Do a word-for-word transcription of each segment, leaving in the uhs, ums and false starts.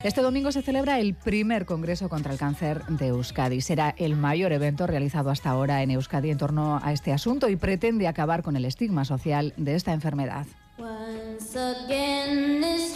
Este domingo se celebra el primer Congreso contra el Cáncer de Euskadi. Será el mayor evento realizado hasta ahora en Euskadi en torno a este asunto y pretende acabar con el estigma social de esta enfermedad. Once again is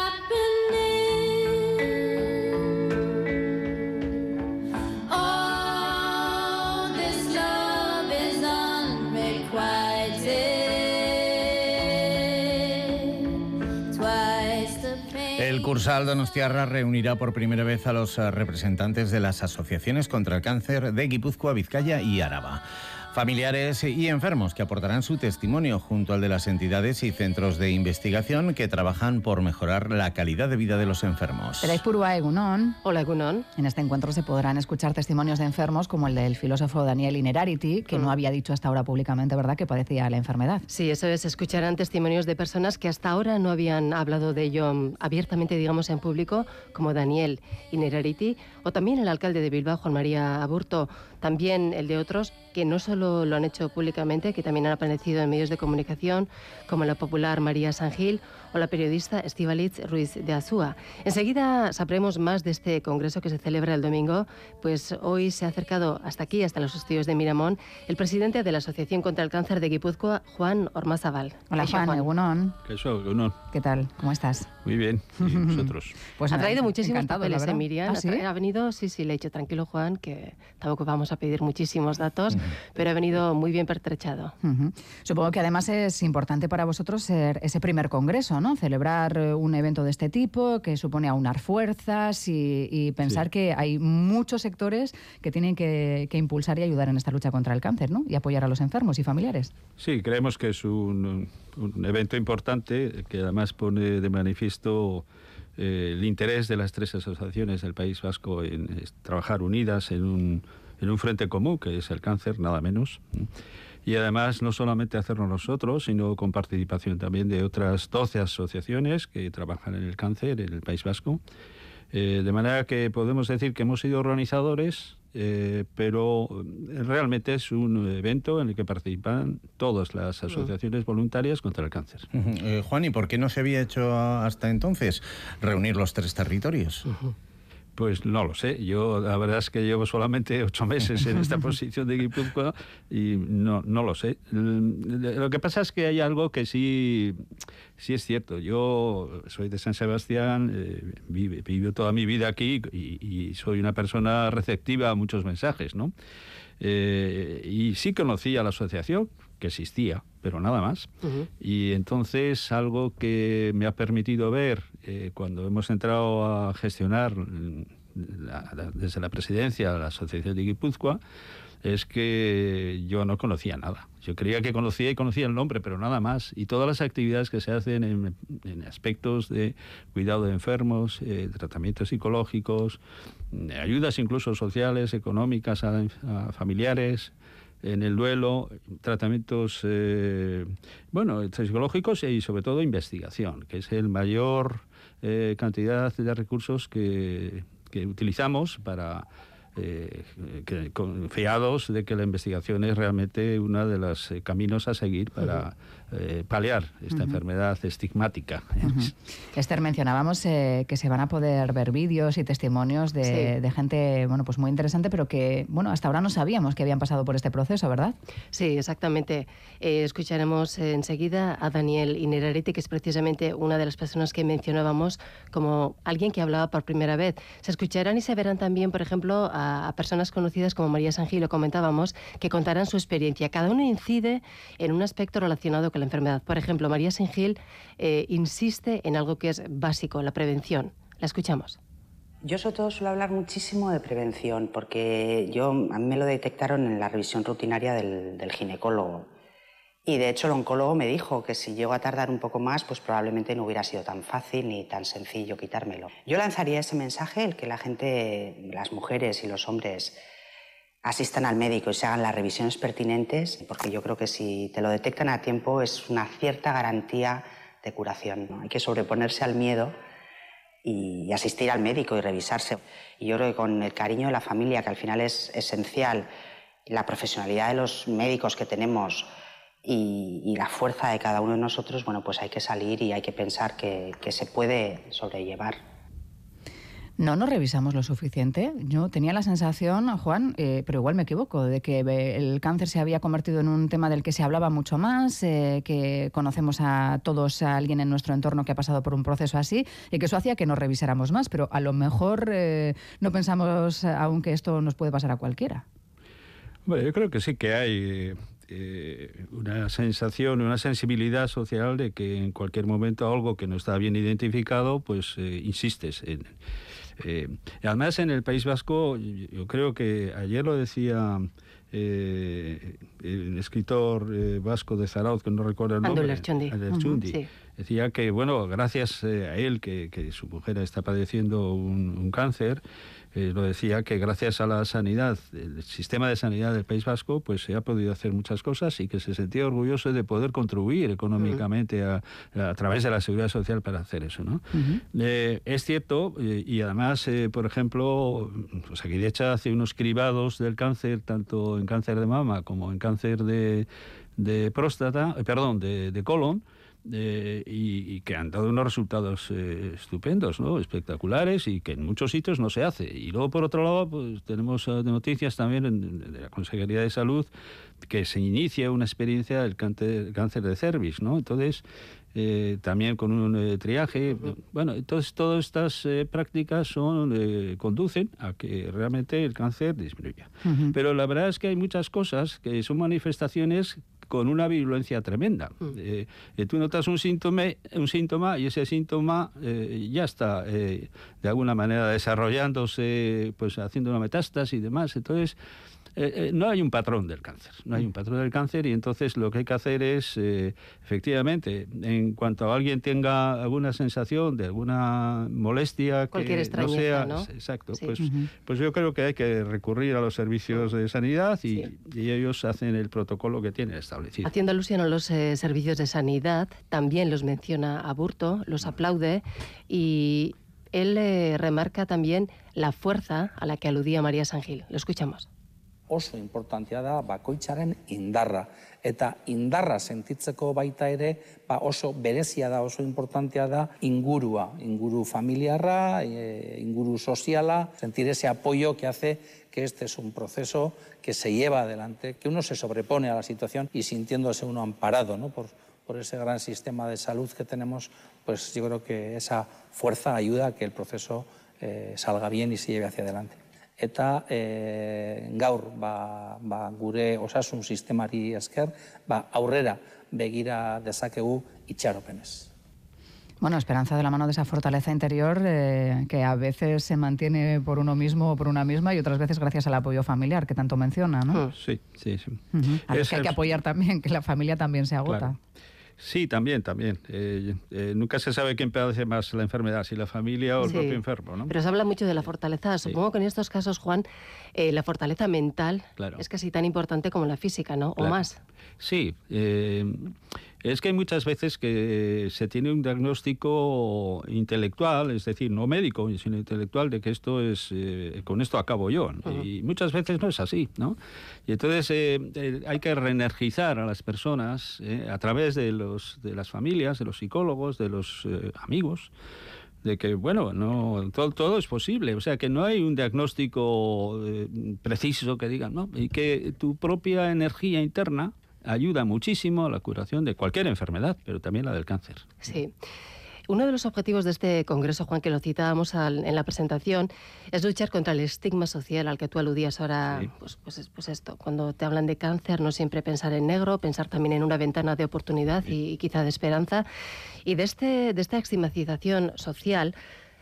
El Cursal Donostiarra reunirá por primera vez a los representantes de las asociaciones contra el cáncer de Guipúzcoa, Vizcaya y Araba. Familiares y enfermos que aportarán su testimonio junto al de las entidades y centros de investigación que trabajan por mejorar la calidad de vida de los enfermos. Purua Egunon. Hola, Egunon. En este encuentro se podrán escuchar testimonios de enfermos como el del filósofo Daniel Innerarity, que mm. no había dicho hasta ahora públicamente, ¿verdad?, que padecía la enfermedad. Sí, eso es. Escucharán testimonios de personas que hasta ahora no habían hablado de ello abiertamente, digamos, en público, como Daniel Innerarity, o también el alcalde de Bilbao, Juan María Aburto, también el de otros que no solo lo han hecho públicamente, que también han aparecido en medios de comunicación, como la popular María San Gil o la periodista Estíbaliz Ruiz de Azúa. Enseguida sabremos más de este congreso que se celebra el domingo, pues hoy se ha acercado hasta aquí, hasta los estudios de Miramón, el presidente de la Asociación contra el Cáncer de Guipúzcoa, Juan Ormazábal. Hola, Juan, Juan. Egunon. ¿Qué eso, Egunon? ¿Qué tal? ¿Cómo estás? Muy bien. ¿Y vosotros? Pues ha traído muchísimos papeles, ¿eh, Miriam? ¿Ah, sí? Ha venido, sí, sí, le he dicho, tranquilo, Juan, que tampoco vamos a pedir muchísimos datos, uh-huh. pero ha venido muy bien pertrechado. Uh-huh. Supongo que además es importante para vosotros ser ese primer congreso, ¿no? Celebrar un evento de este tipo que supone aunar fuerzas y, y pensar sí. que hay muchos sectores que tienen que, que impulsar y ayudar en esta lucha contra el cáncer, ¿no? Y apoyar a los enfermos y familiares. Sí, creemos que es un, un evento importante que además pone de manifiesto eh, el interés de las tres asociaciones del País Vasco en, en trabajar unidas en un, en un frente común, que es el cáncer, nada menos. Y además no solamente hacerlo nosotros, sino con participación también de otras doce asociaciones que trabajan en el cáncer en el País Vasco. Eh, de manera que podemos decir que hemos sido organizadores, eh, pero realmente es un evento en el que participan todas las asociaciones voluntarias contra el cáncer. Uh-huh. Eh, Juan, ¿y por qué no se había hecho hasta entonces reunir los tres territorios? Uh-huh. Pues no lo sé. Yo la verdad es que llevo solamente ocho meses en esta posición de Guipúzcoa y no, no lo sé. Lo que pasa es que hay algo que sí, sí es cierto. Yo soy de San Sebastián, eh, vivo, vivo toda mi vida aquí y, y soy una persona receptiva a muchos mensajes, ¿no? Eh, y sí conocía la asociación, que existía, pero nada más. Uh-huh. Y entonces algo que me ha permitido ver eh, cuando hemos entrado a gestionar la, la, desde la presidencia la Asociación de Guipúzcoa es que yo no conocía nada. Yo creía que conocía y conocía el nombre, pero nada más. Y todas las actividades que se hacen en, en aspectos de cuidado de enfermos, eh, tratamientos psicológicos, ayudas incluso sociales, económicas a, a familiares, en el duelo, tratamientos eh, bueno, psicológicos y sobre todo investigación, que es el mayor eh, cantidad de recursos que, que utilizamos para eh, que, confiados de que la investigación es realmente uno de los eh, caminos a seguir para eh, paliar esta uh-huh. enfermedad estigmática. Uh-huh. Esther, mencionábamos eh, que se van a poder ver vídeos y testimonios de, sí. de gente, bueno, pues muy interesante, pero que, bueno, hasta ahora no sabíamos que habían pasado por este proceso, ¿verdad? Sí, exactamente. Eh, escucharemos enseguida a Daniel Innerarity, que es precisamente una de las personas que mencionábamos como alguien que hablaba por primera vez. Se escucharán y se verán también, por ejemplo, a a personas conocidas como María San Gil, lo comentábamos, que contarán su experiencia. Cada uno incide en un aspecto relacionado con la enfermedad. Por ejemplo, María San Gil eh, insiste en algo que es básico, la prevención. La escuchamos. Yo sobre todo suelo hablar muchísimo de prevención, porque yo, a mí me lo detectaron en la revisión rutinaria del, del ginecólogo. Y de hecho el oncólogo me dijo que si llego a tardar un poco más, pues probablemente no hubiera sido tan fácil ni tan sencillo quitármelo. Yo lanzaría ese mensaje, el que la gente, las mujeres y los hombres asistan al médico y se hagan las revisiones pertinentes, porque yo creo que si te lo detectan a tiempo es una cierta garantía de curación, ¿no? Hay que sobreponerse al miedo y, y asistir al médico y revisarse. Y yo creo que con el cariño de la familia, que al final es esencial, la profesionalidad de los médicos que tenemos, Y, y la fuerza de cada uno de nosotros, bueno, pues hay que salir y hay que pensar que, que se puede sobrellevar. No nos revisamos lo suficiente. Yo tenía la sensación, Juan, eh, pero igual me equivoco, de que el cáncer se había convertido en un tema del que se hablaba mucho más, eh, que conocemos a todos a alguien en nuestro entorno que ha pasado por un proceso así, y que eso hacía que nos revisáramos más, pero a lo mejor eh, no pensamos aún que esto nos puede pasar a cualquiera. Bueno, yo creo que sí que hay eh, una sensación, una sensibilidad social de que en cualquier momento algo que no está bien identificado, pues eh, insistes en... Eh, además, en el País Vasco, yo creo que ayer lo decía eh, el escritor eh, vasco de Zarauz, que no recuerdo el nombre, Lertxundi. Lertxundi, Uh-huh, sí. Decía que, bueno, gracias eh, a él, que, que su mujer está padeciendo un, un cáncer, eh, lo decía que gracias a la sanidad, el sistema de sanidad del País Vasco, pues se ha podido hacer muchas cosas y que se sentía orgulloso de poder contribuir económicamente uh-huh. a, a través de la Seguridad Social para hacer eso, ¿no? Uh-huh. Eh, es cierto, eh, y además, eh, por ejemplo, Osakidetza hace unos cribados del cáncer, tanto en cáncer de mama como en cáncer de, de próstata, eh, perdón, de, de colon, Eh, y, y que han dado unos resultados eh, estupendos, ¿no? Espectaculares, y que en muchos sitios no se hace. Y luego, por otro lado, pues tenemos uh, noticias también en, de la Consejería de Salud que se inicia una experiencia del cáncer, cáncer de cervix, ¿no? Entonces, eh, también con un eh, triaje. Uh-huh. Bueno, entonces todas estas eh, prácticas son eh, conducen a que realmente el cáncer disminuya. Uh-huh. Pero la verdad es que hay muchas cosas que son manifestaciones con una virulencia tremenda. Mm. Eh, eh, tú notas un síntoma, un síntoma y ese síntoma eh, ya está eh, de alguna manera desarrollándose, pues haciendo una metástasis y demás. Entonces, eh, eh, no hay un patrón del cáncer, no hay un patrón del cáncer, y entonces lo que hay que hacer es, eh, efectivamente, en cuanto a alguien tenga alguna sensación de alguna molestia, cualquier que no sea, ¿no? Exacto, sí. pues, uh-huh. pues yo creo que hay que recurrir a los servicios de sanidad y, sí. y ellos hacen el protocolo que tienen establecido. Haciendo alusión a los eh, servicios de sanidad, también los menciona Aburto, los aplaude, y él eh, remarca también la fuerza a la que aludía María San Gil. Lo escuchamos. Oso importantea da bakoitzaren indarra. Eta indarra sentitzeko baita ere, ba oso berezia da, oso importantea da ingurua, inguru familiarra, e, inguru soziala, sentir ese apoyo que hace que este es un proceso que se lleva adelante, que uno se sobrepone a la situación y sintiéndose uno amparado, ¿no? por, por ese gran sistema de salud que tenemos, pues yo creo que esa fuerza ayuda a que el proceso eh, salga bien y se lleve hacia adelante. Eta e, gaur ba, ba, gure osasun sistemari esker ba, aurrera begira dezakegu itxaropenez. Bueno, esperanza de la mano de esa fortaleza interior eh, que a veces se mantiene por uno mismo o por una misma, y otras veces gracias al apoyo familiar que tanto menciona, ¿no? Sí, sí, sí. Uh-huh. A los que hay que apoyar también, que la familia también se agota. Claro. Sí, también, también. Eh, eh, nunca se sabe quién padece más la enfermedad, si la familia o el sí, propio enfermo, ¿no? Pero se habla mucho de la fortaleza. Supongo sí. que en estos casos, Juan, eh, la fortaleza mental claro. es casi tan importante como la física, ¿no? Claro. O más. Sí. Eh, es que hay muchas veces que se tiene un diagnóstico intelectual, es decir, no médico, sino intelectual, de que esto es, eh, con esto acabo yo. Uh-huh. Y muchas veces no es así, ¿no? Y entonces eh, eh, hay que reenergizar a las personas eh, a través de, los, de las familias, de los psicólogos, de los eh, amigos, de que, bueno, no todo, todo es posible. O sea, que no hay un diagnóstico eh, preciso que digan, ¿no? Y que tu propia energía interna ayuda muchísimo a la curación de cualquier enfermedad, pero también la del cáncer. Sí. Uno de los objetivos de este congreso, Juan, que lo citábamos al, en la presentación, es luchar contra el estigma social al que tú aludías ahora. Sí. Pues, pues, pues esto, cuando te hablan de cáncer, no siempre pensar en negro, pensar también en una ventana de oportunidad sí. y, y quizá de esperanza. Y de, este, de esta estigmatización social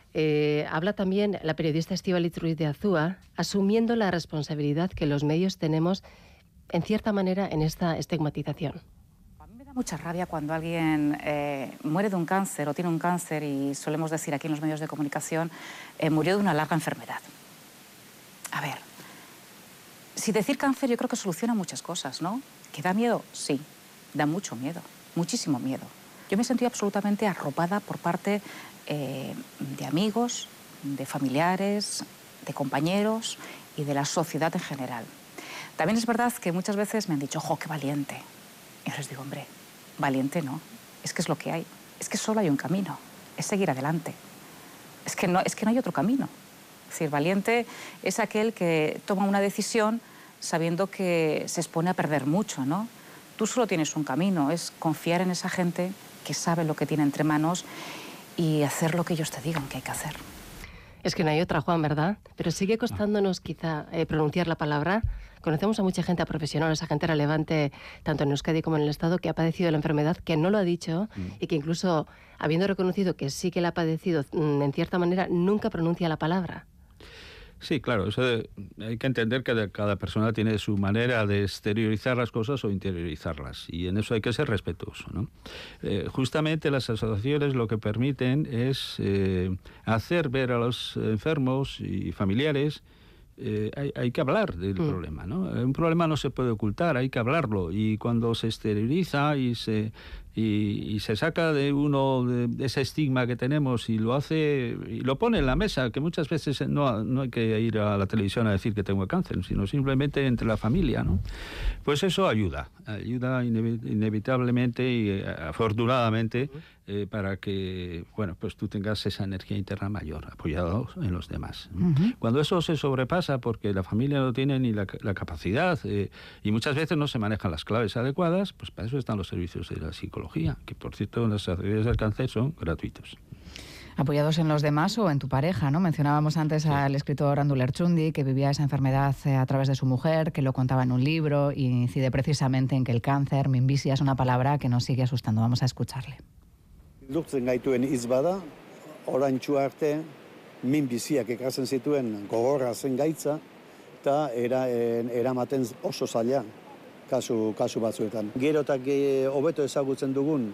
eh, habla también la periodista Estíbaliz Ruiz de Azúa, asumiendo la responsabilidad que los medios tenemos en cierta manera en esta estigmatización. A mí me da mucha rabia cuando alguien eh, muere de un cáncer o tiene un cáncer y solemos decir aquí en los medios de comunicación, eh, murió de una larga enfermedad. A ver, si decir cáncer yo creo que soluciona muchas cosas, ¿no? ¿Que da miedo? Sí, da mucho miedo, muchísimo miedo. Yo me sentí absolutamente arropada por parte eh, de amigos, de familiares, de compañeros y de la sociedad en general. También es verdad que muchas veces me han dicho, ¡ojo, qué valiente! Y yo les digo, hombre, valiente no, es que es lo que hay. Es que solo hay un camino, es seguir adelante. Es que no, es que no hay otro camino. Es decir, valiente es aquel que toma una decisión sabiendo que se expone a perder mucho, ¿no? Tú solo tienes un camino, es confiar en esa gente que sabe lo que tiene entre manos y hacer lo que ellos te digan que hay que hacer. Es que no hay otra, Juan, ¿verdad? Pero sigue costándonos quizá eh, pronunciar la palabra. Conocemos a mucha gente, a profesionales, a gente relevante, tanto en Euskadi como en el Estado, que ha padecido la enfermedad, que no lo ha dicho mm. y que incluso, habiendo reconocido que sí que la ha padecido, en cierta manera, nunca pronuncia la palabra. Sí, claro, eso de, hay que entender que cada persona tiene su manera de exteriorizar las cosas o interiorizarlas, y en eso hay que ser respetuoso, ¿no? Eh, justamente las asociaciones lo que permiten es eh, hacer ver a los enfermos y familiares Eh, hay, hay que hablar del mm. problema, ¿no? Un problema no se puede ocultar, hay que hablarlo, y cuando se exterioriza y se y, y se saca de uno de, de ese estigma que tenemos y lo hace y lo pone en la mesa, que muchas veces no, no hay que ir a la televisión a decir que tengo cáncer, sino simplemente entre la familia, ¿no? Pues eso ayuda, ayuda inevitablemente y eh, afortunadamente eh, para que, bueno, pues tú tengas esa energía interna mayor, apoyado en los demás, ¿no? Uh-huh. Cuando eso se sobrepasa porque la familia no tiene ni la, la capacidad eh, y muchas veces no se manejan las claves adecuadas, pues para eso están los servicios de la psicología, que por cierto en las asociaciones del cáncer son gratuitos. Apoyados en los demás o en tu pareja, ¿no? Mencionábamos antes sí. al escritor Andu Lertxundi, que vivía esa enfermedad a través de su mujer, que lo contaba en un libro y incide precisamente en que el cáncer, minbizia, es una palabra que nos sigue asustando. Vamos a escucharle. Lurtzen gaituen hitz bada, oraintsu arte minbiziak ekartzen zituen gogorra zen gaitza, eta era, eramaten oso zaila kasu, kasu batzuetan. Gero eta hobeto ezagutzen dugun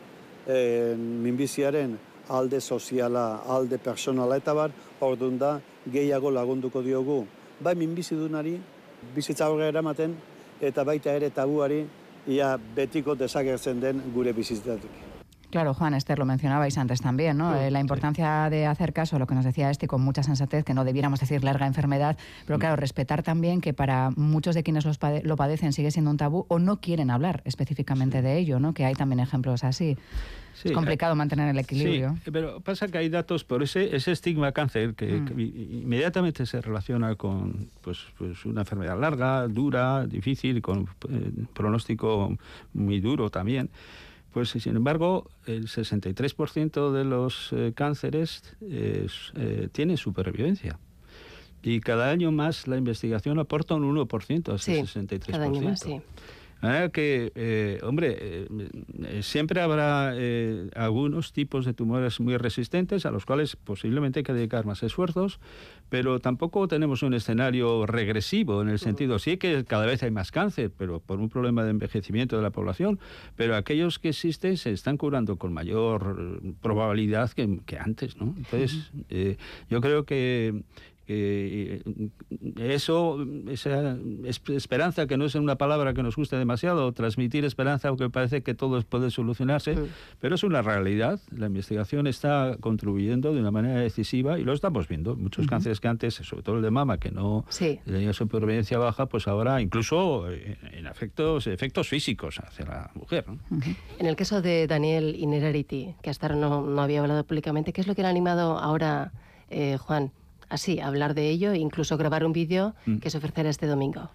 e, minbiziaren alde soziala, alde personala eta bar, orduan da gehiago lagunduko diogu. Bai minbizidunari, bizitza aurrera eramaten, eta baita ere tabuari, ia betiko desagertzen den gure bizitzatik. Claro, Juan, Esther, lo mencionabais antes también, ¿no? Sí, eh, la importancia sí. de hacer caso a lo que nos decía este con mucha sensatez, que no debiéramos decir larga enfermedad, pero claro, respetar también que para muchos de quienes los pade- lo padecen sigue siendo un tabú o no quieren hablar específicamente sí. de ello, ¿no? Que hay también ejemplos así. Sí, es complicado mantener el equilibrio. Sí, pero pasa que hay datos por ese, ese estigma cáncer que, mm. que inmediatamente se relaciona con pues, pues una enfermedad larga, dura, difícil, con eh, pronóstico muy duro también. Pues, sin embargo, el sesenta y tres por ciento de los eh, cánceres eh, eh, tiene supervivencia. Y cada año más la investigación aporta un uno por ciento a ese sí, sesenta y tres por ciento. Cada año más, sí. Ah, que, eh, hombre, eh, siempre habrá eh, algunos tipos de tumores muy resistentes a los cuales posiblemente hay que dedicar más esfuerzos, pero tampoco tenemos un escenario regresivo en el sentido, sí que cada vez hay más cáncer, pero por un problema de envejecimiento de la población, pero aquellos que existen se están curando con mayor probabilidad que, que antes, ¿no? Entonces, eh, yo creo que Eh, eso, esa esperanza, que no es una palabra que nos guste demasiado, transmitir esperanza, aunque parece que todo puede solucionarse, sí. pero es una realidad. La investigación está contribuyendo de una manera decisiva y lo estamos viendo. Muchos uh-huh. cánceres que antes, sobre todo el de mama, que no sí. tenía supervivencia baja, pues ahora incluso en efectos, efectos físicos hacia la mujer, ¿no? Uh-huh. En el caso de Daniel Innerarity, que hasta ahora no, no había hablado públicamente, ¿qué es lo que le ha animado ahora, eh, Juan? Así, hablar de ello e incluso grabar un vídeo que se ofrecerá este domingo.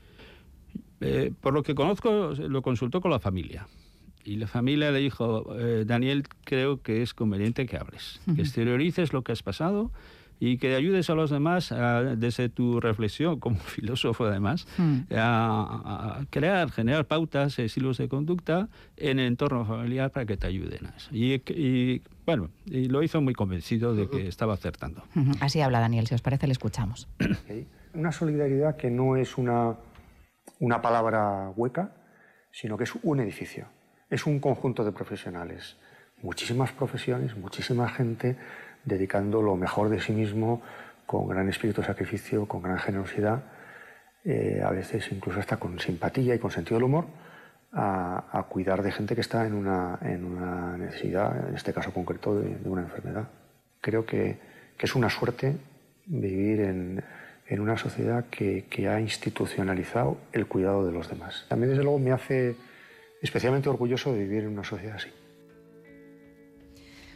Eh, por lo que conozco, lo consultó con la familia. Y la familia le dijo, eh, Daniel, creo que es conveniente que hables, uh-huh. que exteriorices lo que has pasado y que ayudes a los demás, a, desde tu reflexión como filósofo además, uh-huh. a, a crear, generar pautas, estilos de conducta en el entorno familiar para que te ayuden a eso. Y, y bueno, y lo hizo muy convencido de que estaba acertando. Uh-huh. Así habla Daniel, si os parece, le escuchamos. Okay. Una solidaridad que no es una, una palabra hueca, sino que es un edificio. Es un conjunto de profesionales, muchísimas profesiones, muchísima gente dedicando lo mejor de sí mismo, con gran espíritu de sacrificio, con gran generosidad, eh, a veces incluso hasta con simpatía y con sentido del humor, a, a cuidar de gente que está en una, en una necesidad, en este caso concreto, de, de una enfermedad. Creo que, que es una suerte vivir en, en una sociedad que, que ha institucionalizado el cuidado de los demás. También, desde luego, me hace especialmente orgulloso de vivir en una sociedad así.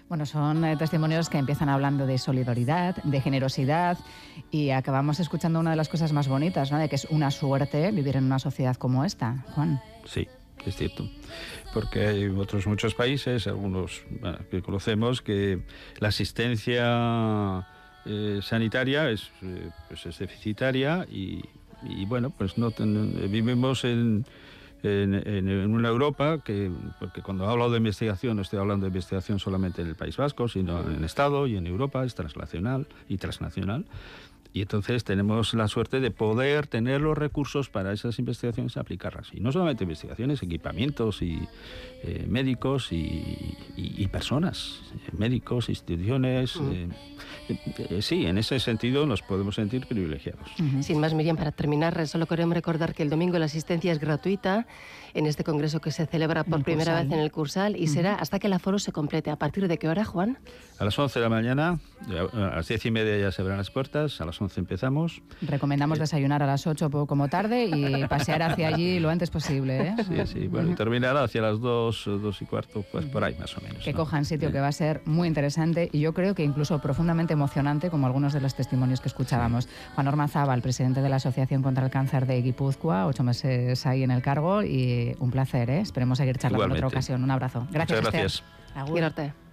Bueno, son eh, testimonios que empiezan hablando de solidaridad, de generosidad, y acabamos escuchando una de las cosas más bonitas, ¿no? De que es una suerte vivir en una sociedad como esta, Juan. Sí, es cierto. Porque hay otros muchos países, algunos bueno, que conocemos, que la asistencia eh, sanitaria es, eh, pues es deficitaria y, y bueno, pues no ten, vivimos en... En, en, en una Europa que, porque cuando hablo de investigación no estoy hablando de investigación solamente en el País Vasco, sino en el Estado y en Europa, es transnacional y transnacional. Y entonces tenemos la suerte de poder tener los recursos para esas investigaciones y aplicarlas. Y no solamente investigaciones, equipamientos y eh, médicos y, y, y personas, eh, médicos, instituciones. Mm. Eh, eh, sí, en ese sentido nos podemos sentir privilegiados. Uh-huh. Sin más, Miriam, para terminar, solo queremos recordar que el domingo la asistencia es gratuita en este congreso que se celebra por primera Cursal. vez en el Cursal y uh-huh. será hasta que el aforo se complete. ¿A partir de qué hora, Juan? A las once de la mañana, a las diez y media ya se abren las puertas, a las once empezamos. Recomendamos eh. desayunar a las ocho como tarde y pasear hacia allí lo antes posible, ¿eh? Sí, sí, bueno, y terminará hacia las dos, dos y cuarto, pues por ahí más o menos. Que ¿no? cojan sitio, sí. que va a ser muy interesante y yo creo que incluso profundamente emocionante, como algunos de los testimonios que escuchábamos. Sí. Juan Ormazábal, presidente de la Asociación contra el Cáncer de Guipúzcoa, ocho meses ahí en el cargo y un placer, ¿eh? Esperemos seguir charlando en otra ocasión. Un abrazo. Gracias. Muchas gracias. Agur arte.